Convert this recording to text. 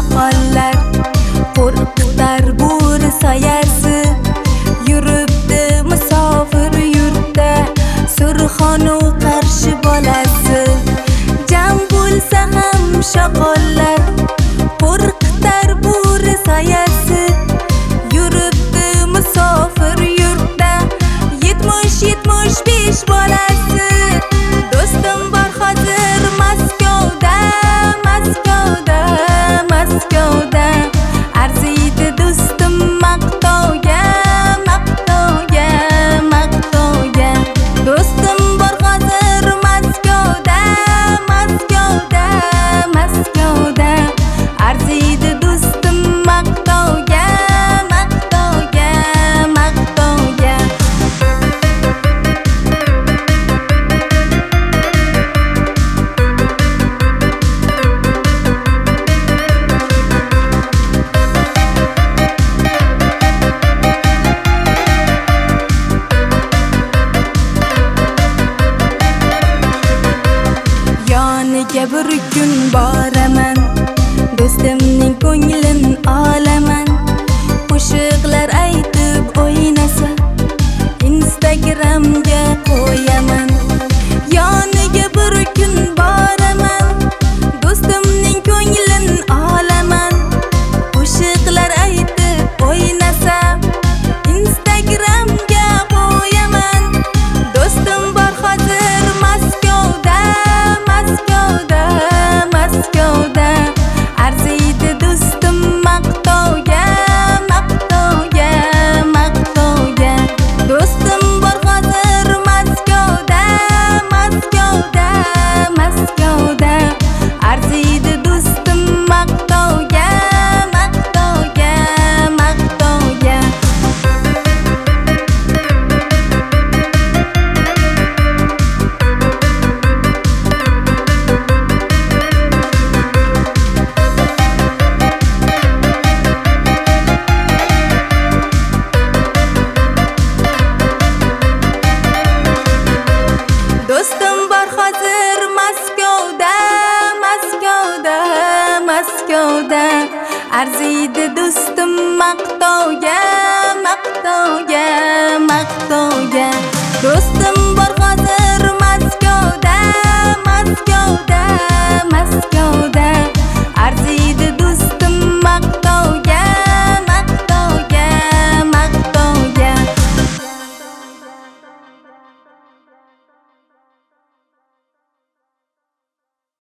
shoqollar qo'rqitar bo'ri soyasi yuribdi musofir yurtda Surxonu qarshi bolasi jam bo'lsa ham shoqollar qo'rqitar bo'ri soyasi yuribdi musofir yurtda 70-75 bolasi do'stim bor hozir Moskvada arziydi do'stim maqtovga do'stim bor hozir Moskvada arziydi do'stim maqtovga yoniga bir kun boraman do'stimning ko'nglin olaman qo'shiqlar aytib o'ynasa Instagramga qo'yaman yoniga bir kun boraman do'stimning ko'nglin olaman qo'shiqlar aytib o'ynasa Instagramga qo'yaman do'stim bor hozir Moskvada arziydi do'stim maqtovga do'stim bor hozir Moskvada arziydi do'stim maqtovga do'stim bor hozir Moskvada arziydi do'stim maqtovga do'stim bor hozir Moskvada